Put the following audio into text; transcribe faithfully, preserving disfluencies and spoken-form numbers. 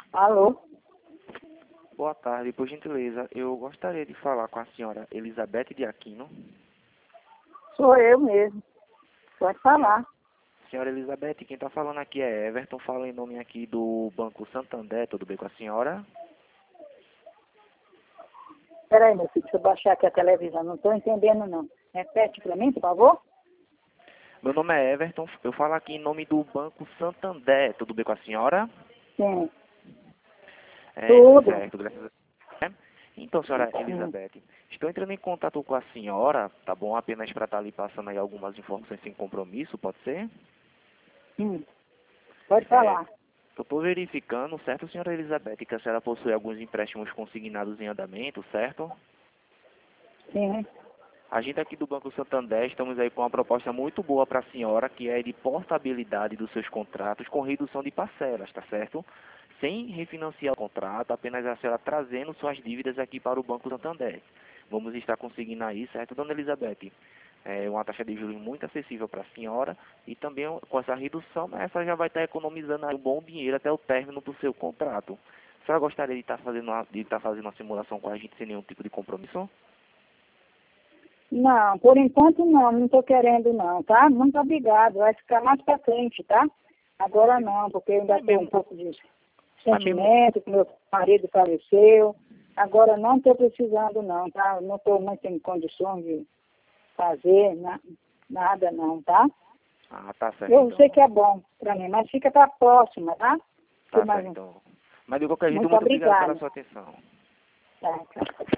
Alô? Boa tarde, por gentileza, eu gostaria de falar com a senhora Elizabeth de Aquino. Sou eu mesmo. Pode falar. Senhora Elizabeth, quem está falando aqui é Everton, falo em nome aqui do Banco Santander, tudo bem com a senhora? Peraí, meu filho, deixa eu baixar aqui a televisão, não estou entendendo não. Repete para mim, por favor? Meu nome é Everton, eu falo aqui em nome do Banco Santander, tudo bem com a senhora? Sim. É, Tudo. certo, graças a Deus. Então, senhora Elizabeth, estou entrando em contato com a senhora, tá bom? Apenas para estar lhe passando aí algumas informações sem compromisso, pode ser? Hum. Pode É, falar. eu estou verificando, certo, senhora Elizabeth, que a senhora possui alguns empréstimos consignados em andamento, certo? Sim. A gente aqui do Banco Santander estamos aí com uma proposta muito boa para a senhora, que é de portabilidade dos seus contratos com redução de parcelas, tá certo? Sem refinanciar o contrato, apenas a senhora trazendo suas dívidas aqui para o Banco Santander. Vamos estar conseguindo aí, certo, dona Elizabeth? É uma taxa de juros muito acessível para a senhora e também com essa redução, né, essa já vai estar economizando aí um bom dinheiro até o término do seu contrato. A senhora gostaria de estar fazendo uma, de estar fazendo uma simulação com a gente sem nenhum tipo de compromisso? Não, por enquanto não, não estou querendo não, tá? Muito obrigado, vai ficar mais para frente, tá? Agora não, porque eu ainda Mas tenho um mesmo, pouco de mas mesmo, sentimento, que meu marido faleceu. Agora não estou precisando não, tá? Não estou muito em condições de fazer na, nada não, tá? ah, tá certo Eu então. sei que é bom para mim, mas fica para a próxima, tá? Tá Mais certo um. então. Mas de qualquer jeito, Muito muito obrigado pela obrigada. sua atenção. Tá, tá.